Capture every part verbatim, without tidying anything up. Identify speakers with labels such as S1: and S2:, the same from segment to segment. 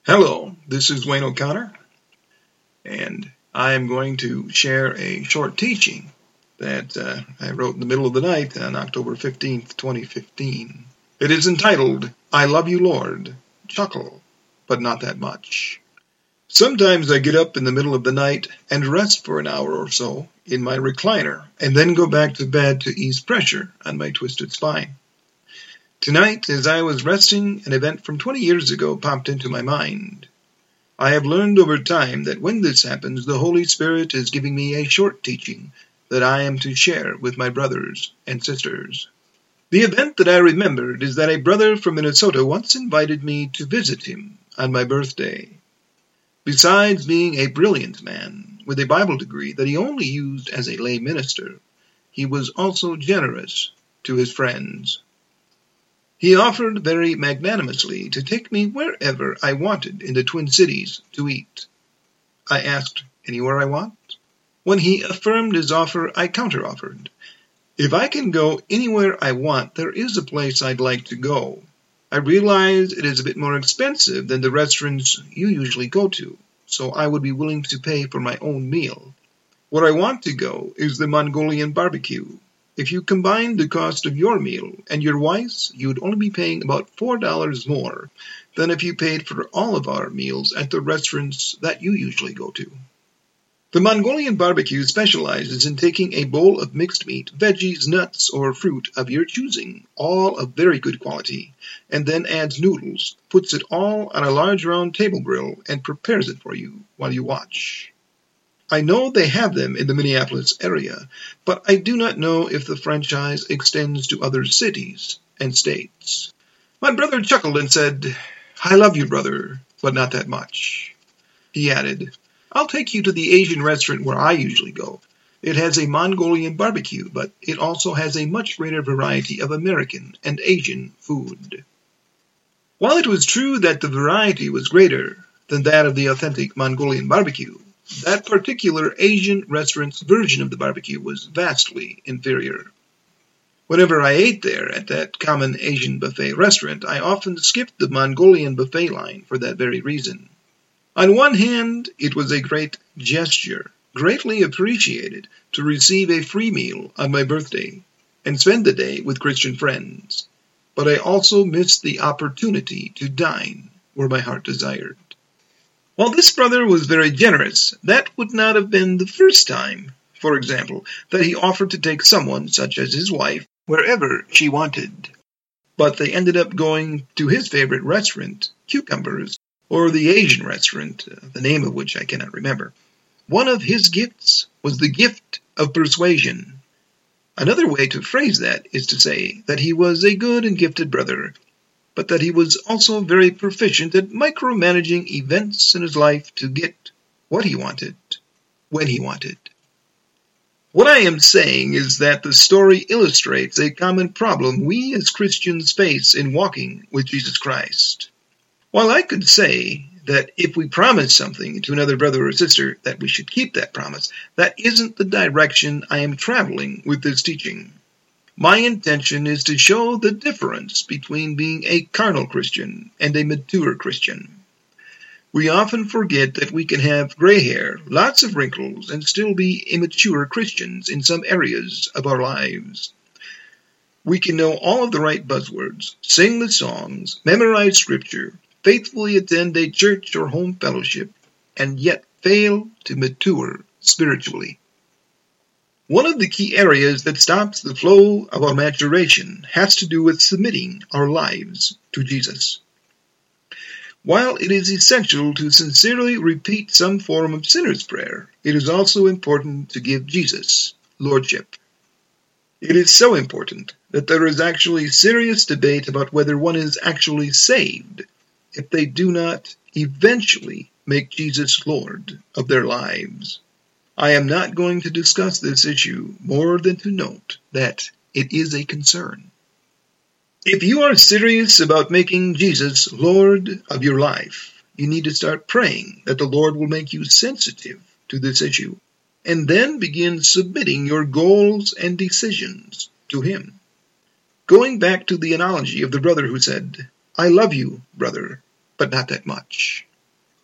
S1: Hello, this is Wayne O'Connor, and I am going to share a short teaching that uh, I wrote in the middle of the night on October fifteenth, twenty fifteen. It is entitled, I Love You, Lord, Chuckle, but Not That Much. Sometimes I get up in the middle of the night and rest for an hour or so in my recliner, and then go back to bed to ease pressure on my twisted spine. Tonight, as I was resting, an event from twenty years ago popped into my mind. I have learned over time that when this happens, the Holy Spirit is giving me a short teaching that I am to share with my brothers and sisters. The event that I remembered is that a brother from Minnesota once invited me to visit him on my birthday. Besides being a brilliant man with a Bible degree that he only used as a lay minister, he was also generous to his friends. He offered very magnanimously to take me wherever I wanted in the Twin Cities to eat. I asked, anywhere I want? When he affirmed his offer, I counter-offered. If I can go anywhere I want, there is a place I'd like to go. I realize it is a bit more expensive than the restaurants you usually go to, so I would be willing to pay for my own meal. Where I want to go is the Mongolian barbecue. If you combine the cost of your meal and your wife's, you would only be paying about four dollars more than if you paid for all of our meals at the restaurants that you usually go to. The Mongolian barbecue specializes in taking a bowl of mixed meat, veggies, nuts, or fruit of your choosing, all of very good quality, and then adds noodles, puts it all on a large round table grill, and prepares it for you while you watch. I know they have them in the Minneapolis area, but I do not know if the franchise extends to other cities and states. My brother chuckled and said, I love you, brother, but not that much. He added, I'll take you to the Asian restaurant where I usually go. It has a Mongolian barbecue, but it also has a much greater variety of American and Asian food. While it was true that the variety was greater than that of the authentic Mongolian barbecue, that particular Asian restaurant's version of the barbecue was vastly inferior. Whenever I ate there at that common Asian buffet restaurant, I often skipped the Mongolian buffet line for that very reason. On one hand, it was a great gesture, greatly appreciated, to receive a free meal on my birthday and spend the day with Christian friends. But I also missed the opportunity to dine where my heart desired. While this brother was very generous, that would not have been the first time, for example, that he offered to take someone, such as his wife, wherever she wanted. But they ended up going to his favorite restaurant, Cucumbers, or the Asian restaurant, uh, the name of which I cannot remember. One of his gifts was the gift of persuasion. Another way to phrase that is to say that he was a good and gifted brother, but that he was also very proficient at micromanaging events in his life to get what he wanted, when he wanted. What I am saying is that the story illustrates a common problem we as Christians face in walking with Jesus Christ. While I could say that if we promise something to another brother or sister, that we should keep that promise, that isn't the direction I am traveling with this teaching. My intention is to show the difference between being a carnal Christian and a mature Christian. We often forget that we can have gray hair, lots of wrinkles, and still be immature Christians in some areas of our lives. We can know all of the right buzzwords, sing the songs, memorize scripture, faithfully attend a church or home fellowship, and yet fail to mature spiritually. One of the key areas that stops the flow of our maturation has to do with submitting our lives to Jesus. While it is essential to sincerely repeat some form of sinner's prayer, it is also important to give Jesus lordship. It is so important that there is actually serious debate about whether one is actually saved if they do not eventually make Jesus Lord of their lives. I am not going to discuss this issue more than to note that it is a concern. If you are serious about making Jesus Lord of your life, you need to start praying that the Lord will make you sensitive to this issue, and then begin submitting your goals and decisions to Him. Going back to the analogy of the brother who said, I love you, brother, but not that much.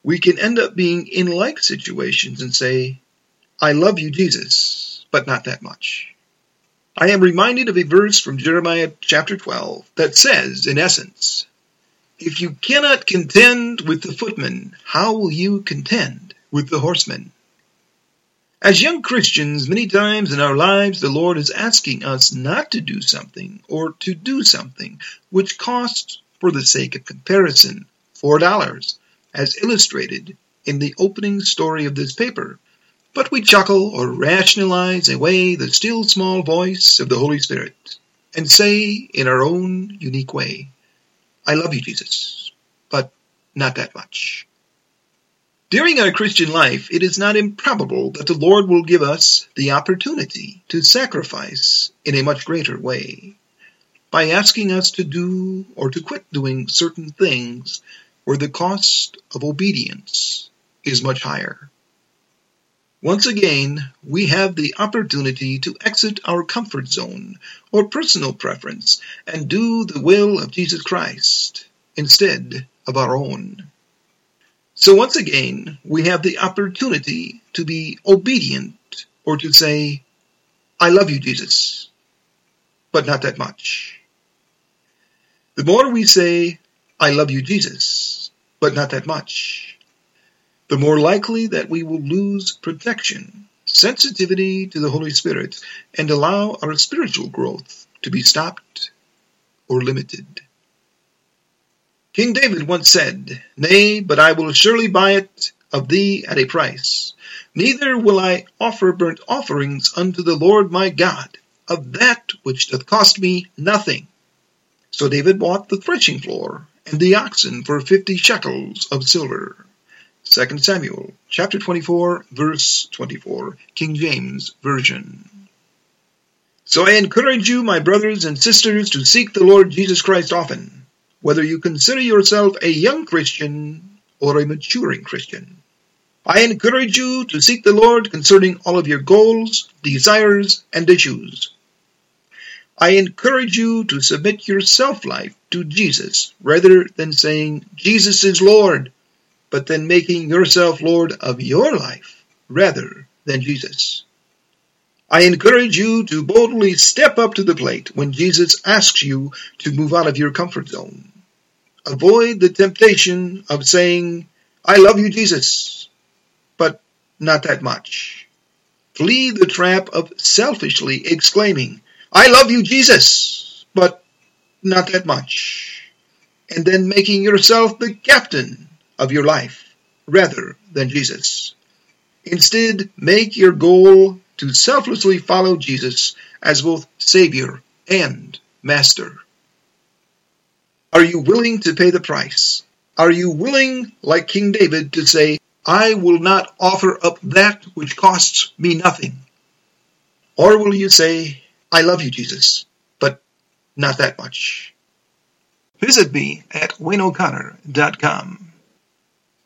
S1: we can end up being in like situations and say, I love you, Jesus, but not that much. I am reminded of a verse from Jeremiah chapter twelve that says, in essence, if you cannot contend with the footmen, how will you contend with the horsemen? As young Christians, many times in our lives, the Lord is asking us not to do something or to do something which costs, for the sake of comparison, four dollars, as illustrated in the opening story of this paper. But we chuckle or rationalize away the still small voice of the Holy Spirit and say in our own unique way, I love you, Jesus, but not that much. During our Christian life, it is not improbable that the Lord will give us the opportunity to sacrifice in a much greater way by asking us to do or to quit doing certain things where the cost of obedience is much higher. Once again, we have the opportunity to exit our comfort zone or personal preference and do the will of Jesus Christ instead of our own. So once again, we have the opportunity to be obedient or to say, I love you, Jesus, but not that much. The more we say, I love you, Jesus, but not that much, the more likely that we will lose protection, sensitivity to the Holy Spirit, and allow our spiritual growth to be stopped or limited. King David once said, Nay, but I will surely buy it of thee at a price. Neither will I offer burnt offerings unto the Lord my God of that which doth cost me nothing. So David bought the threshing floor and the oxen for fifty shekels of silver. Second Samuel chapter twenty-four, verse twenty-four, King James Version. So I encourage you, my brothers and sisters, to seek the Lord Jesus Christ often, whether you consider yourself a young Christian or a maturing Christian. I encourage you to seek the Lord concerning all of your goals, desires, and issues. I encourage you to submit your self-life to Jesus rather than saying, Jesus is Lord, but then making yourself Lord of your life rather than Jesus. I encourage you to boldly step up to the plate when Jesus asks you to move out of your comfort zone. Avoid the temptation of saying, I love you, Jesus, but not that much. Flee the trap of selfishly exclaiming, I love you, Jesus, but not that much, and then making yourself the captain of your life rather than Jesus. Instead, make your goal to selflessly follow Jesus as both Savior and Master. Are you willing to pay the price? Are you willing, like King David, to say, I will not offer up that which costs me nothing? Or will you say, I love you, Jesus, but not that much? Visit me at wayne o'connor dot com.